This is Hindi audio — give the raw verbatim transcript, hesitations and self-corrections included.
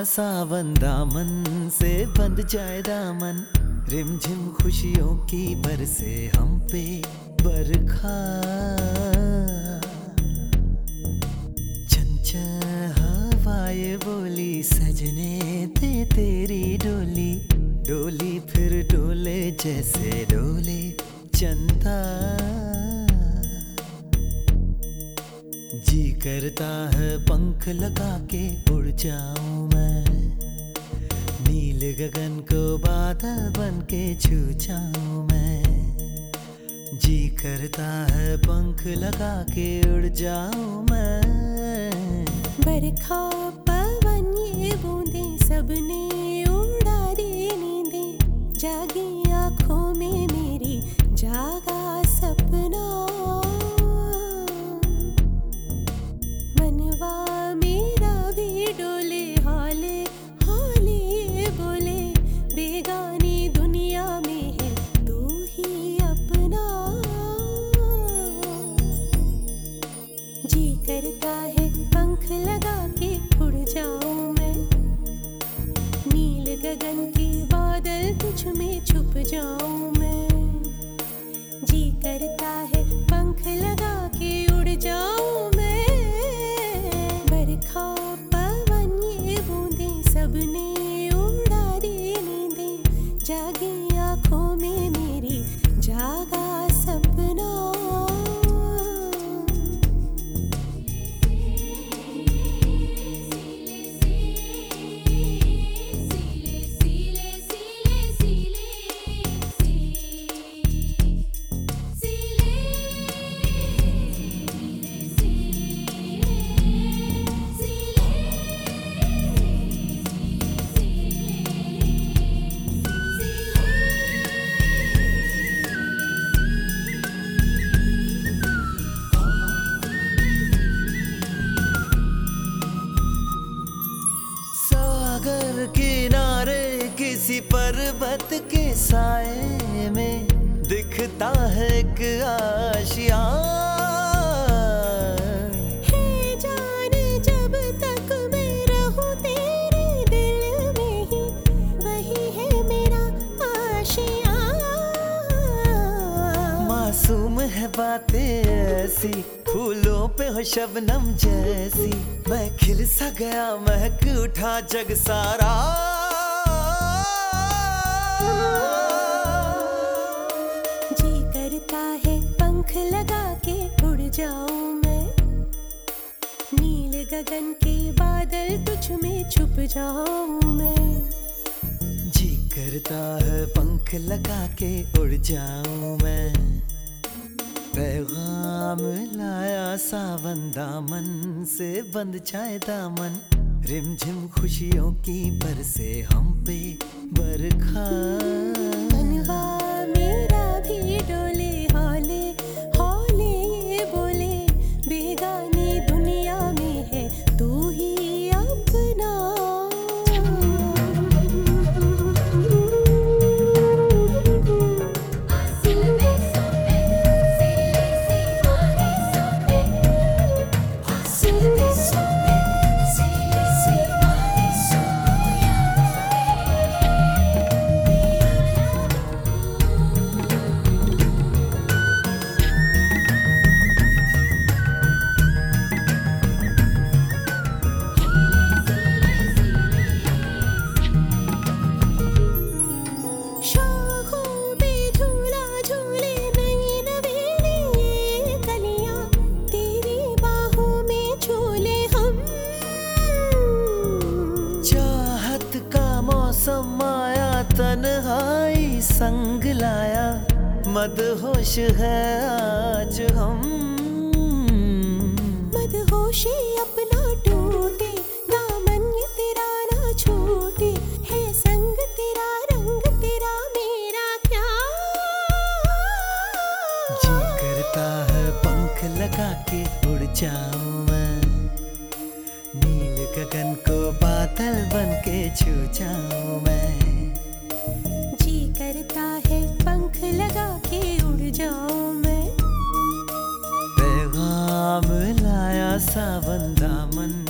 सावन दामन से बंध जाए दामन, रिमझिम खुशियों की बरसे हम पे बरखा। चंचल हवाएं बोली सजने ते तेरी डोली, डोली फिर डोले जैसे डोले चंदा। जी करता है पंख लगा के उड़ जाऊं मैं, नील गगन को बादल बन के छू जाऊं मैं। जी करता है पंख लगा के उड़ जाऊं मैं। बरखा पवन ये बूंदे सबने उड़ा दी नींदें, जागी आंखों में मेरी जागा सपना। मनवा मेरा भी डोले हाले हाले ये बोले, बेगानी दुनिया में है तू ही अपना। जी करता है पंख लगा के उड़ जाऊं मैं, नील गगन के बादल तुझ में छुप जाऊं मैं। जी करता है पंख लगा के उड़ जाऊं मैं। बरखा पवन ये बूंदे सबने उड़ा दी नींदें, जागी आंखों में मेरी जागा सपना। सागर किनारे किसी पर्वत के साए में दिखता है एक आशिया। है जान जब तक मैं रहूं तेरे दिल में ही, वही है मेरा आशिया। मासूम है बातें ऐसी, फूलों पे हो शबनम जैसी, मैं खिल सा गया महक उठा जग सारा। जी करता है पंख लगा के उड़ जाऊं मैं, नील गगन के बादल तुझ में छुप जाऊं मैं। जी करता है पंख लगा के उड़ जाऊं मैं। पैगाम लाया सावन दामन से बंध जाए दामन, रिमझिम खुशियों की बरसे हम पे बरखा। मनवा मेरा भी डोले हाले हाले ये बोले, बेगानी दुनिया में है तू ही अपना। समाया तन्हाई संग लाया, मदहोश है आज हम। मदहोशी अपना टूटे, दामन ये तेरा ना छूटे, है संग तेरा रंग तेरा मेरा क्या। जी करता है पंख लगा के उड़ जाऊं मैं, नील गगन को बादल बन के छू जाऊं मैं। जी करता है पंख लगा के उड़ जाऊं मैं। पैगाम लाया सावन दामन